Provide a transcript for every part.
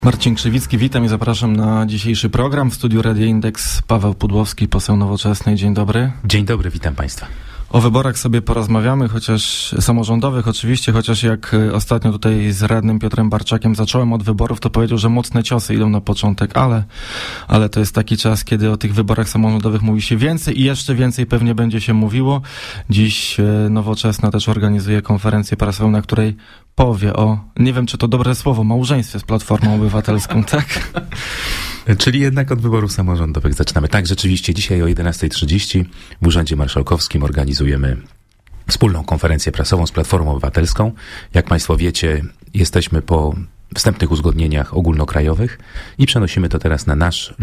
Marcin Krzywicki, witam i zapraszam na dzisiejszy program. W studiu Radia Indeks Paweł Pudłowski, poseł Nowoczesnej. Dzień dobry. Dzień dobry, witam Państwa. O wyborach sobie porozmawiamy, chociaż samorządowych oczywiście, chociaż jak ostatnio tutaj z radnym Piotrem Barczakiem zacząłem od wyborów, to powiedział, że mocne ciosy idą na początek, ale to jest taki czas, kiedy o tych wyborach samorządowych mówi się więcej i jeszcze więcej pewnie będzie się mówiło. Dziś Nowoczesna też organizuje konferencję prasową, na której powie o, nie wiem czy to dobre słowo, małżeństwie z Platformą Obywatelską, tak? Czyli jednak od wyborów samorządowych zaczynamy. Tak, rzeczywiście dzisiaj o 11:30 w Urzędzie Marszałkowskim organizujemy wspólną konferencję prasową z Platformą Obywatelską. Jak Państwo wiecie, jesteśmy po wstępnych uzgodnieniach ogólnokrajowych i przenosimy to teraz na nasz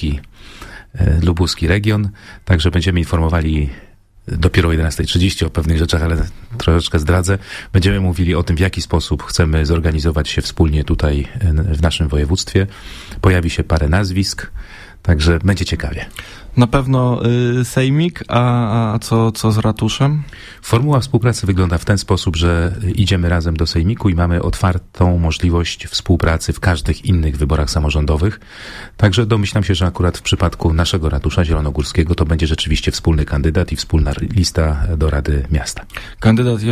lubuski region. Także będziemy informowali dopiero o 11:30 o pewnych rzeczach, ale troszeczkę zdradzę. Będziemy mówili o tym, w jaki sposób chcemy zorganizować się wspólnie tutaj w naszym województwie. Pojawi się parę nazwisk, także będzie ciekawie. Na pewno sejmik, a co z ratuszem? Formuła współpracy wygląda w ten sposób, że idziemy razem do sejmiku i mamy otwartą możliwość współpracy w każdych innych wyborach samorządowych. Także domyślam się, że akurat w przypadku naszego ratusza zielonogórskiego to będzie rzeczywiście wspólny kandydat i wspólna lista do Rady Miasta. Kandydat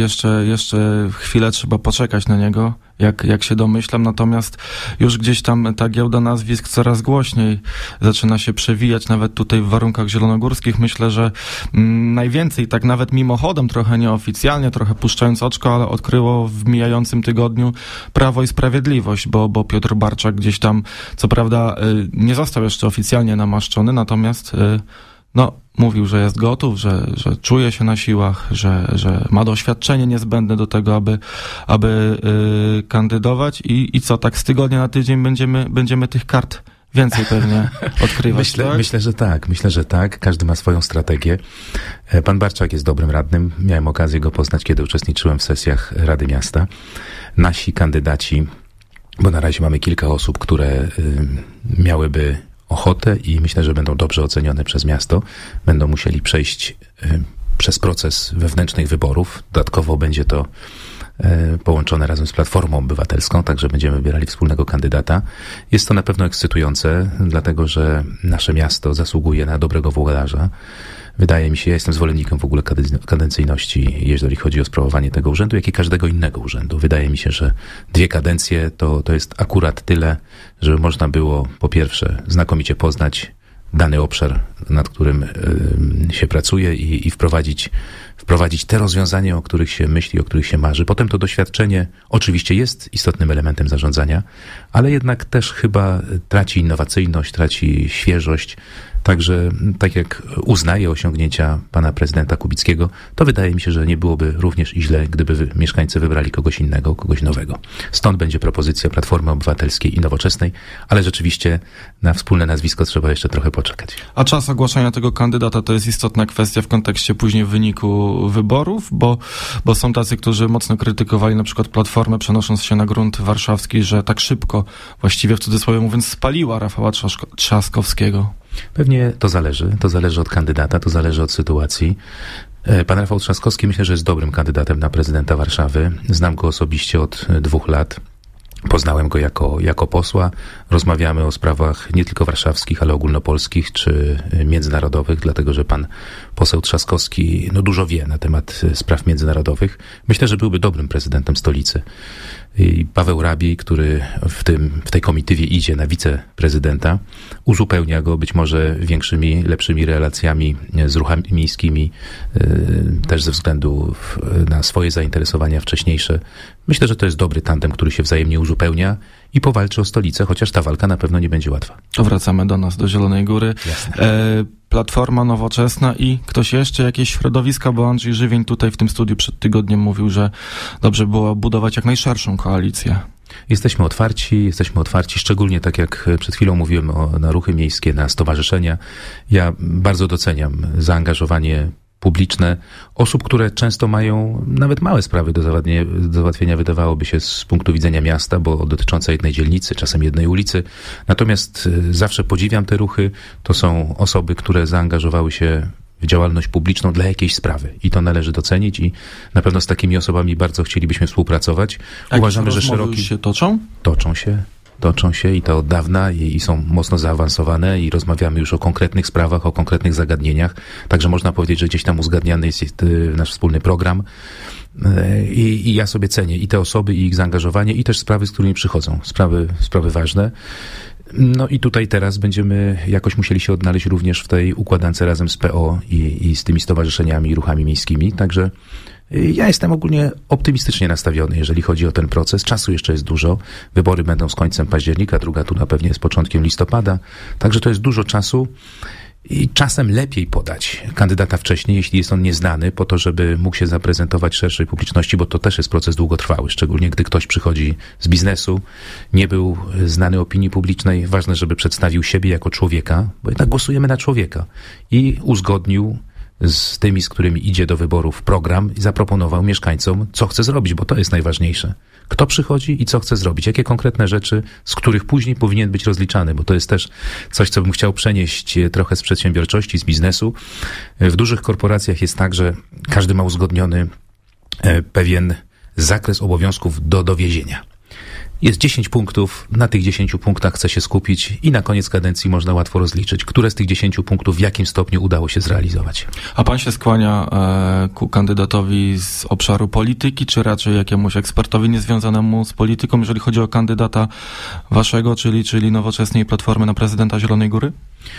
jeszcze chwilę trzeba poczekać na niego, jak się domyślam, natomiast już gdzieś tam ta giełda nazwisk coraz głośniej zaczyna się przewijać, nawet tutaj w warunkach zielonogórskich. Myślę, że najwięcej, tak nawet mimochodem, trochę nieoficjalnie, trochę puszczając oczko, ale odkryło w mijającym tygodniu Prawo i Sprawiedliwość, bo Piotr Barczak gdzieś tam, co prawda nie został jeszcze oficjalnie namaszczony, natomiast mówił, że jest gotów, że czuje się na siłach, że ma doświadczenie niezbędne do tego, aby kandydować i co, tak z tygodnia na tydzień będziemy tych kart więcej pewnie odkrywać. Myślę, że tak. Każdy ma swoją strategię. Pan Barczak jest dobrym radnym. Miałem okazję go poznać, kiedy uczestniczyłem w sesjach Rady Miasta. Nasi kandydaci, bo na razie mamy kilka osób, które miałyby ochotę i myślę, że będą dobrze ocenione przez miasto. Będą musieli przejść przez proces wewnętrznych wyborów. Dodatkowo będzie to połączone razem z Platformą Obywatelską, także będziemy wybierali wspólnego kandydata. Jest to na pewno ekscytujące, dlatego że nasze miasto zasługuje na dobrego włodarza. Wydaje mi się, ja jestem zwolennikiem w ogóle kadencyjności, jeżeli chodzi o sprawowanie tego urzędu, jak i każdego innego urzędu. Wydaje mi się, że 2 kadencje to jest akurat tyle, żeby można było po pierwsze znakomicie poznać dany obszar, nad którym się pracuje i wprowadzić te rozwiązania, o których się myśli, o których się marzy. Potem to doświadczenie oczywiście jest istotnym elementem zarządzania, ale jednak też chyba traci innowacyjność, traci świeżość. Także tak jak uznaję osiągnięcia pana prezydenta Kubickiego, to wydaje mi się, że nie byłoby również i źle, gdyby mieszkańcy wybrali kogoś innego, kogoś nowego. Stąd będzie propozycja Platformy Obywatelskiej i Nowoczesnej, ale rzeczywiście na wspólne nazwisko trzeba jeszcze trochę poczekać. A czas ogłaszania tego kandydata to jest istotna kwestia w kontekście później wyniku wyborów, bo są tacy, którzy mocno krytykowali na przykład Platformę, przenosząc się na grunt warszawski, że tak szybko, właściwie w cudzysłowie mówiąc, spaliła Rafała Trzaskowskiego. Pewnie to zależy od kandydata, to zależy od sytuacji. Pan Rafał Trzaskowski myślę, że jest dobrym kandydatem na prezydenta Warszawy. Znam go osobiście od 2 lat. Poznałem go jako posła. Rozmawiamy o sprawach nie tylko warszawskich, ale ogólnopolskich czy międzynarodowych, dlatego że pan poseł Trzaskowski dużo wie na temat spraw międzynarodowych. Myślę, że byłby dobrym prezydentem stolicy. I Paweł Rabiej, który w tej komitywie idzie na wiceprezydenta, uzupełnia go być może większymi, lepszymi relacjami z ruchami miejskimi, też ze względu na swoje zainteresowania wcześniejsze. Myślę, że to jest dobry tandem, który się wzajemnie uzupełnia i powalczy o stolicę, chociaż ta walka na pewno nie będzie łatwa. To wracamy do nas, do Zielonej Góry. Platforma Nowoczesna i ktoś jeszcze, jakieś środowiska, bo Andrzej Żywień tutaj w tym studiu przed tygodniem mówił, że dobrze było budować jak najszerszą koalicję. Jesteśmy otwarci, szczególnie tak jak przed chwilą mówiłem na ruchy miejskie, na stowarzyszenia. Ja bardzo doceniam zaangażowanie publiczne osób, które często mają nawet małe sprawy do załatwienia, wydawałoby się z punktu widzenia miasta, bo dotyczące jednej dzielnicy, czasem jednej ulicy. Natomiast zawsze podziwiam te ruchy. To są osoby, które zaangażowały się w działalność publiczną dla jakiejś sprawy i to należy docenić i na pewno z takimi osobami bardzo chcielibyśmy współpracować. Uważamy, że szeroki się toczą? Toczą się. toczą się i to od dawna i są mocno zaawansowane i rozmawiamy już o konkretnych sprawach, o konkretnych zagadnieniach. Także można powiedzieć, że gdzieś tam uzgadniany jest nasz wspólny program. I ja sobie cenię i te osoby, i ich zaangażowanie, i też sprawy, z którymi przychodzą. Sprawy ważne. No i tutaj teraz będziemy jakoś musieli się odnaleźć również w tej układance razem z PO i z tymi stowarzyszeniami i ruchami miejskimi. Także ja jestem ogólnie optymistycznie nastawiony, jeżeli chodzi o ten proces. Czasu jeszcze jest dużo. Wybory będą z końcem października, druga tura pewnie jest początkiem listopada. Także to jest dużo czasu. I czasem lepiej podać kandydata wcześniej, jeśli jest on nieznany, po to, żeby mógł się zaprezentować szerszej publiczności, bo to też jest proces długotrwały, szczególnie gdy ktoś przychodzi z biznesu, nie był znany opinii publicznej. Ważne, żeby przedstawił siebie jako człowieka, bo jednak głosujemy na człowieka i uzgodnił z tymi, z którymi idzie do wyborów program i zaproponował mieszkańcom, co chce zrobić, bo to jest najważniejsze. Kto przychodzi i co chce zrobić, jakie konkretne rzeczy, z których później powinien być rozliczany, bo to jest też coś, co bym chciał przenieść trochę z przedsiębiorczości, z biznesu. W dużych korporacjach jest tak, że każdy ma uzgodniony pewien zakres obowiązków do dowiezienia. Jest 10 punktów, na tych 10 punktach chce się skupić i na koniec kadencji można łatwo rozliczyć, które z tych 10 punktów w jakim stopniu udało się zrealizować. A pan się skłania ku kandydatowi z obszaru polityki, czy raczej jakiemuś ekspertowi niezwiązanemu z polityką, jeżeli chodzi o kandydata waszego, czyli Nowoczesnej Platformy na prezydenta Zielonej Góry?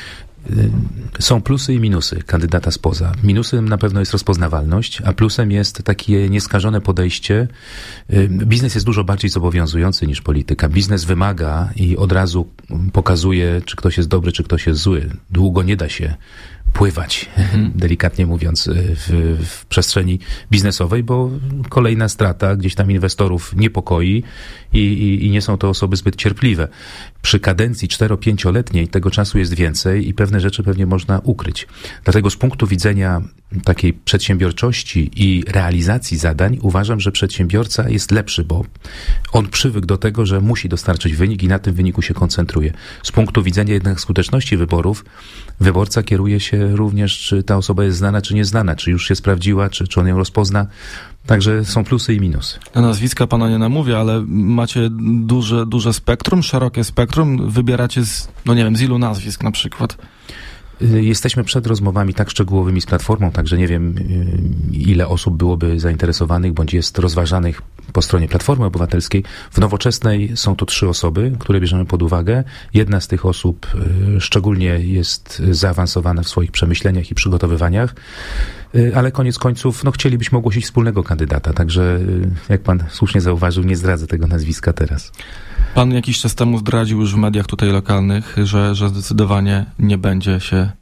Są plusy i minusy kandydata spoza. Minusem na pewno jest rozpoznawalność, a plusem jest takie nieskażone podejście. Biznes jest dużo bardziej zobowiązujący niż polityka. Biznes wymaga i od razu pokazuje, czy ktoś jest dobry, czy ktoś jest zły. Długo nie da się pływać, delikatnie mówiąc, w przestrzeni biznesowej, bo kolejna strata gdzieś tam inwestorów niepokoi i nie są to osoby zbyt cierpliwe. Przy kadencji 4-5-letniej tego czasu jest więcej i pewne rzeczy pewnie można ukryć. Dlatego z punktu widzenia takiej przedsiębiorczości i realizacji zadań uważam, że przedsiębiorca jest lepszy, bo on przywykł do tego, że musi dostarczyć wynik i na tym wyniku się koncentruje. Z punktu widzenia jednak skuteczności wyborów, wyborca kieruje się również, czy ta osoba jest znana, czy nieznana, czy już się sprawdziła, czy on ją rozpozna. Także są plusy i minusy. Na nazwiska pana nie namówię, ale macie duże spektrum, szerokie spektrum. Wybieracie z ilu nazwisk na przykład? Jesteśmy przed rozmowami tak szczegółowymi z Platformą, także nie wiem, ile osób byłoby zainteresowanych, bądź jest rozważanych po stronie Platformy Obywatelskiej. W Nowoczesnej są to 3 osoby, które bierzemy pod uwagę. Jedna z tych osób szczególnie jest zaawansowana w swoich przemyśleniach i przygotowywaniach, ale koniec końców chcielibyśmy ogłosić wspólnego kandydata, także jak pan słusznie zauważył, nie zdradzę tego nazwiska teraz. Pan jakiś czas temu zdradził już w mediach tutaj lokalnych, że zdecydowanie nie będzie się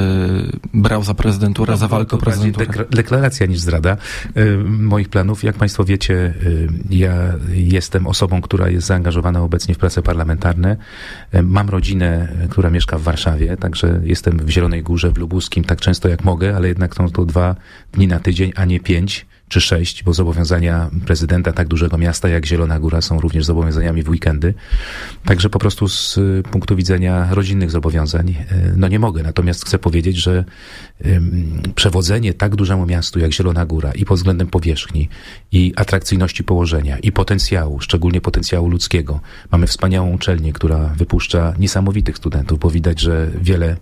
brał za prezydenturę, za walkę o prezydenturę. Deklaracja niż zdrada moich planów. Jak państwo wiecie, ja jestem osobą, która jest zaangażowana obecnie w prace parlamentarne. Mam rodzinę, która mieszka w Warszawie, także jestem w Zielonej Górze, w Lubuskim tak często jak mogę, ale jednak są to 2 dni na tydzień, a nie 5 czy 6, bo zobowiązania prezydenta tak dużego miasta jak Zielona Góra są również zobowiązaniami w weekendy. Także po prostu z punktu widzenia rodzinnych zobowiązań nie mogę. Natomiast chcę powiedzieć, że przewodzenie tak dużemu miastu jak Zielona Góra i pod względem powierzchni i atrakcyjności położenia i potencjału, szczególnie potencjału ludzkiego. Mamy wspaniałą uczelnię, która wypuszcza niesamowitych studentów, bo widać, że wiele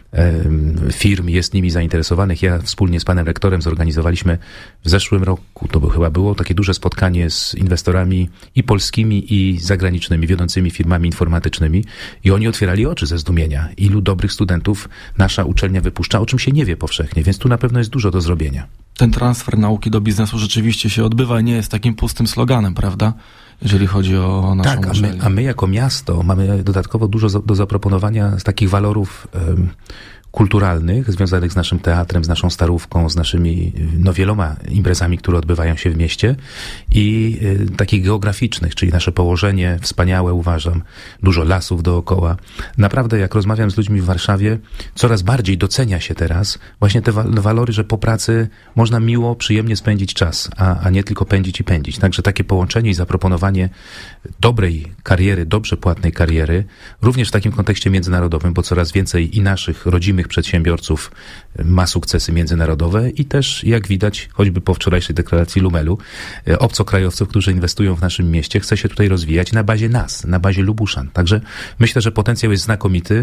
firm jest nimi zainteresowanych. Ja wspólnie z panem rektorem zorganizowaliśmy w zeszłym roku, było takie duże spotkanie z inwestorami i polskimi, i zagranicznymi, wiodącymi firmami informatycznymi i oni otwierali oczy ze zdumienia. Ilu dobrych studentów nasza uczelnia wypuszcza, o czym się nie wie powszechnie, więc tu na pewno jest dużo do zrobienia. Ten transfer nauki do biznesu rzeczywiście się odbywa i nie jest takim pustym sloganem, prawda? Jeżeli chodzi o naszą uczelnię. A my jako miasto mamy dodatkowo dużo do zaproponowania z takich walorów kulturalnych, związanych z naszym teatrem, z naszą Starówką, z naszymi wieloma imprezami, które odbywają się w mieście i takich geograficznych, czyli nasze położenie wspaniałe, uważam, dużo lasów dookoła. Naprawdę, jak rozmawiam z ludźmi w Warszawie, coraz bardziej docenia się teraz właśnie te walory, że po pracy można miło, przyjemnie spędzić czas, a nie tylko pędzić i pędzić. Także takie połączenie i zaproponowanie dobrej kariery, dobrze płatnej kariery, również w takim kontekście międzynarodowym, bo coraz więcej i naszych rodzimych przystojnych przedsiębiorców, ma sukcesy międzynarodowe i też, jak widać, choćby po wczorajszej deklaracji Lumelu, obcokrajowców, którzy inwestują w naszym mieście, chce się tutaj rozwijać na bazie nas, na bazie Lubuszan. Także myślę, że potencjał jest znakomity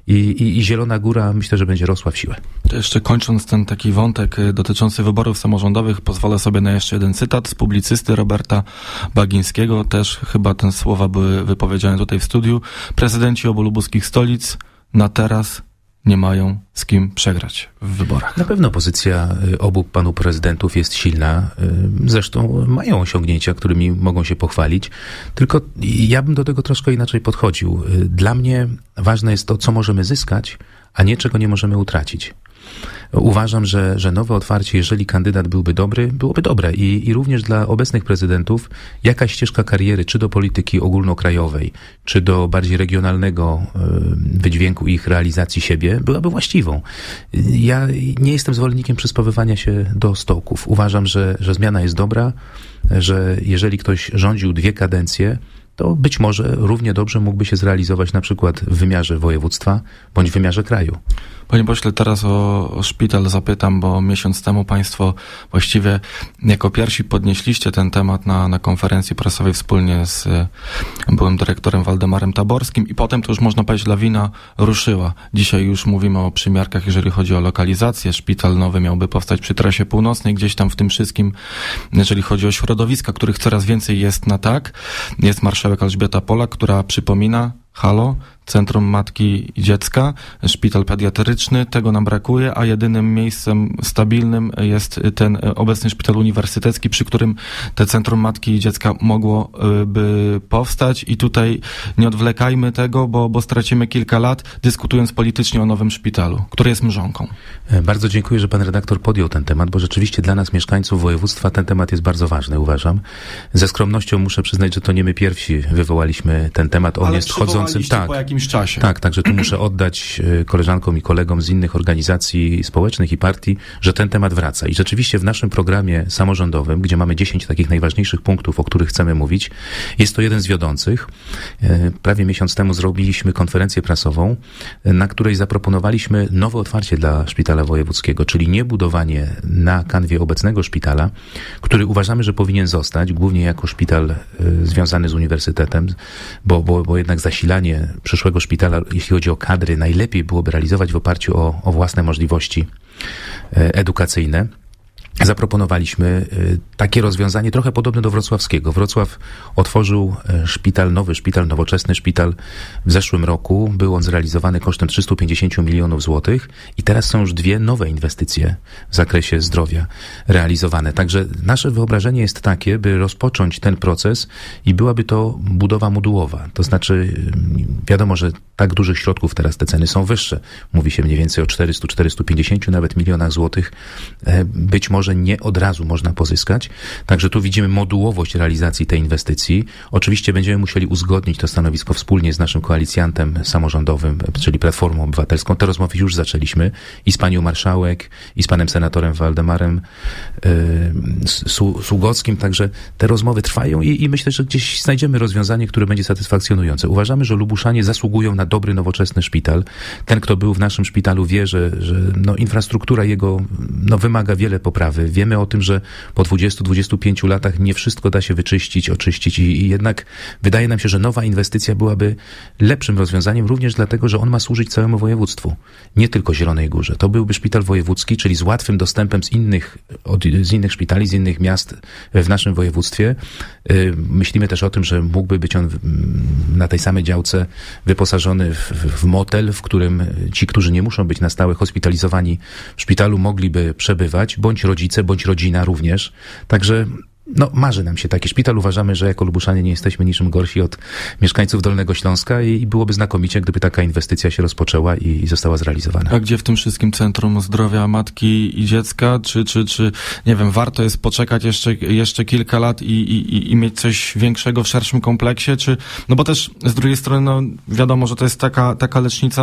i Zielona Góra myślę, że będzie rosła w siłę. To jeszcze kończąc ten taki wątek dotyczący wyborów samorządowych, pozwolę sobie na jeszcze jeden cytat z publicysty Roberta Bagińskiego. Też chyba te słowa były wypowiedziane tutaj w studiu. Prezydenci obu lubuskich stolic na teraz nie mają z kim przegrać w wyborach. Na pewno pozycja obu panów prezydentów jest silna. Zresztą mają osiągnięcia, którymi mogą się pochwalić. Tylko ja bym do tego troszkę inaczej podchodził. Dla mnie ważne jest to, co możemy zyskać, a nie czego nie możemy utracić. Uważam, że nowe otwarcie, jeżeli kandydat byłby dobry, byłoby dobre i również dla obecnych prezydentów jakaś ścieżka kariery, czy do polityki ogólnokrajowej, czy do bardziej regionalnego wydźwięku ich realizacji siebie, byłaby właściwą. Ja nie jestem zwolennikiem przyspawywania się do stołków. Uważam, że zmiana jest dobra, że jeżeli ktoś rządził 2 kadencje, to być może równie dobrze mógłby się zrealizować na przykład w wymiarze województwa bądź w wymiarze kraju. Panie pośle, teraz o szpital zapytam, bo miesiąc temu państwo właściwie jako pierwsi podnieśliście ten temat na konferencji prasowej wspólnie z byłym dyrektorem Waldemarem Taborskim i potem to już można powiedzieć lawina ruszyła. Dzisiaj już mówimy o przymiarkach, jeżeli chodzi o lokalizację. Szpital nowy miałby powstać przy trasie północnej, gdzieś tam w tym wszystkim, jeżeli chodzi o środowiska, których coraz więcej jest na tak. Jest marszałek Elżbieta Polak, która przypomina: halo, Centrum Matki i Dziecka, szpital pediatryczny, tego nam brakuje, a jedynym miejscem stabilnym jest ten obecny szpital uniwersytecki, przy którym te Centrum Matki i Dziecka mogłoby powstać i tutaj nie odwlekajmy tego, bo stracimy kilka lat dyskutując politycznie o nowym szpitalu, który jest mrzonką. Bardzo dziękuję, że pan redaktor podjął ten temat, bo rzeczywiście dla nas, mieszkańców województwa, ten temat jest bardzo ważny, uważam. Ze skromnością muszę przyznać, że to nie my pierwsi wywołaliśmy ten temat. On jest chodzącym. Tak, po jakimś czasie. Tak, także tu muszę oddać koleżankom i kolegom z innych organizacji społecznych i partii, że ten temat wraca. I rzeczywiście w naszym programie samorządowym, gdzie mamy 10 takich najważniejszych punktów, o których chcemy mówić, jest to jeden z wiodących. Prawie miesiąc temu zrobiliśmy konferencję prasową, na której zaproponowaliśmy nowe otwarcie dla szpitala wojewódzkiego, czyli nie budowanie na kanwie obecnego szpitala, który uważamy, że powinien zostać, głównie jako szpital związany z uniwersytetem, bo jednak zasilanie przyszłego szpitala, jeśli chodzi o kadry, najlepiej byłoby realizować w oparciu o własne możliwości edukacyjne. Zaproponowaliśmy takie rozwiązanie trochę podobne do wrocławskiego. Wrocław otworzył nowy szpital, nowoczesny szpital w zeszłym roku. Był on zrealizowany kosztem 350 milionów złotych i teraz są już 2 nowe inwestycje w zakresie zdrowia realizowane. Także nasze wyobrażenie jest takie, by rozpocząć ten proces i byłaby to budowa modułowa. To znaczy, wiadomo, że tak dużych środków teraz te ceny są wyższe. Mówi się mniej więcej o 400-450 nawet milionach złotych. Być może nie od razu można pozyskać. Także tu widzimy modułowość realizacji tej inwestycji. Oczywiście będziemy musieli uzgodnić to stanowisko wspólnie z naszym koalicjantem samorządowym, czyli Platformą Obywatelską. Te rozmowy już zaczęliśmy i z panią marszałek, i z panem senatorem Waldemarem Sługockim. Także te rozmowy trwają i myślę, że gdzieś znajdziemy rozwiązanie, które będzie satysfakcjonujące. Uważamy, że Lubuszanie zasługują na dobry, nowoczesny szpital. Ten, kto był w naszym szpitalu, wie, że infrastruktura jego wymaga wiele poprawy. Wiemy o tym, że po 20-25 latach nie wszystko da się wyczyścić, oczyścić i jednak wydaje nam się, że nowa inwestycja byłaby lepszym rozwiązaniem, również dlatego, że on ma służyć całemu województwu, nie tylko Zielonej Górze. To byłby szpital wojewódzki, czyli z łatwym dostępem z innych szpitali, z innych miast w naszym województwie. Myślimy też o tym, że mógłby być on na tej samej działce wyposażony w motel, w którym ci, którzy nie muszą być na stałe hospitalizowani w szpitalu, mogliby przebywać, bądź rodzice, bądź rodzina również. Także marzy nam się taki szpital. Uważamy, że jako Lubuszanie nie jesteśmy niczym gorsi od mieszkańców Dolnego Śląska i byłoby znakomicie, gdyby taka inwestycja się rozpoczęła i została zrealizowana. A gdzie w tym wszystkim Centrum Zdrowia Matki i Dziecka? Czy nie wiem, warto jest poczekać jeszcze kilka lat i mieć coś większego w szerszym kompleksie? Bo też z drugiej strony, wiadomo, że to jest taka lecznica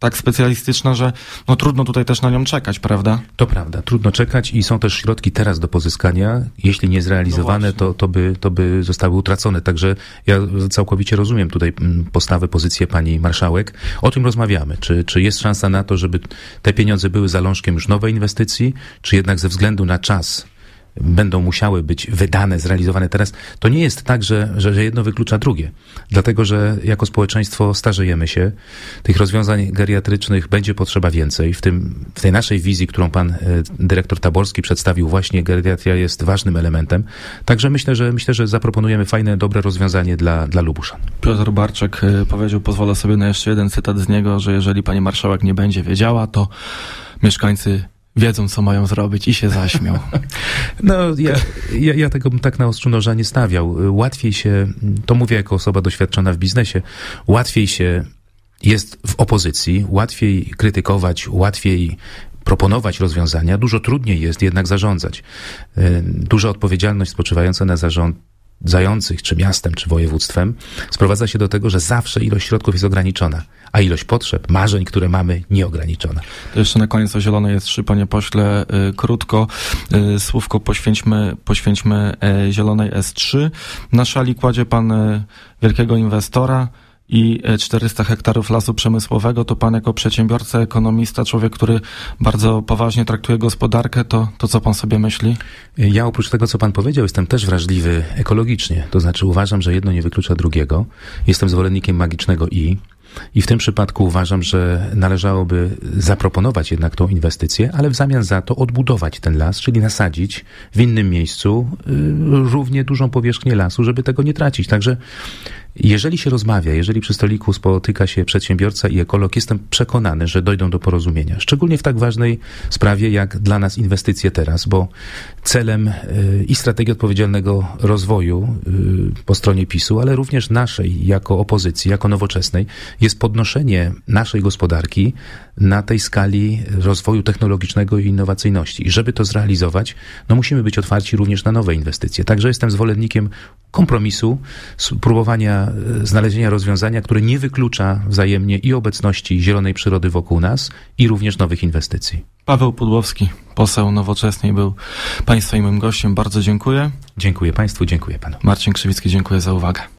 tak specjalistyczna, że no trudno tutaj też na nią czekać, prawda? To prawda, trudno czekać i są też środki teraz do pozyskania. Jeśli nie zrealizowane, to by zostały utracone. Także ja całkowicie rozumiem tutaj postawę, pozycję pani marszałek. O tym rozmawiamy. Czy jest szansa na to, żeby te pieniądze były zalążkiem już nowej inwestycji, czy jednak ze względu na czas będą musiały być wydane, zrealizowane teraz. To nie jest tak, że jedno wyklucza drugie. Dlatego, że jako społeczeństwo starzejemy się. Tych rozwiązań geriatrycznych będzie potrzeba więcej. W tej naszej wizji, którą pan dyrektor Taborski przedstawił, właśnie geriatria jest ważnym elementem. Także myślę, że zaproponujemy fajne, dobre rozwiązanie dla Lubuszan. Piotr Barczak powiedział, pozwolę sobie na jeszcze jeden cytat z niego, że jeżeli pani marszałek nie będzie wiedziała, to mieszkańcy wiedzą, co mają zrobić i się zaśmiał. No, ja tego bym tak na ostrzu noża nie stawiał. Łatwiej się, to mówię jako osoba doświadczona w biznesie, łatwiej się jest w opozycji, łatwiej krytykować, łatwiej proponować rozwiązania, dużo trudniej jest jednak zarządzać. Duża odpowiedzialność spoczywająca na zarządzających, czy miastem, czy województwem, sprowadza się do tego, że zawsze ilość środków jest ograniczona, a ilość potrzeb, marzeń, które mamy, nieograniczona. To jeszcze na koniec o Zielonej S3, panie pośle, krótko słówko poświęćmy Zielonej S3. Na szali kładzie pan wielkiego inwestora i 400 hektarów lasu przemysłowego. To pan jako przedsiębiorca, ekonomista, człowiek, który bardzo poważnie traktuje gospodarkę, to co pan sobie myśli? Ja oprócz tego, co pan powiedział, jestem też wrażliwy ekologicznie. To znaczy uważam, że jedno nie wyklucza drugiego. Jestem zwolennikiem magicznego i w tym przypadku uważam, że należałoby zaproponować jednak tą inwestycję, ale w zamian za to odbudować ten las, czyli nasadzić w innym miejscu równie dużą powierzchnię lasu, żeby tego nie tracić. Także jeżeli się rozmawia, jeżeli przy stoliku spotyka się przedsiębiorca i ekolog, jestem przekonany, że dojdą do porozumienia. Szczególnie w tak ważnej sprawie, jak dla nas inwestycje teraz, bo celem i strategii odpowiedzialnego rozwoju po stronie PiS-u, ale również naszej jako opozycji, jako nowoczesnej, jest podnoszenie naszej gospodarki na tej skali rozwoju technologicznego i innowacyjności. I żeby to zrealizować, no musimy być otwarci również na nowe inwestycje. Także jestem zwolennikiem kompromisu, spróbowania znalezienia rozwiązania, które nie wyklucza wzajemnie i obecności zielonej przyrody wokół nas i również nowych inwestycji. Paweł Pudłowski, poseł Nowoczesnej, był państwa i moim gościem. Bardzo dziękuję. Dziękuję państwu, dziękuję panu. Marcin Krzywicki, dziękuję za uwagę.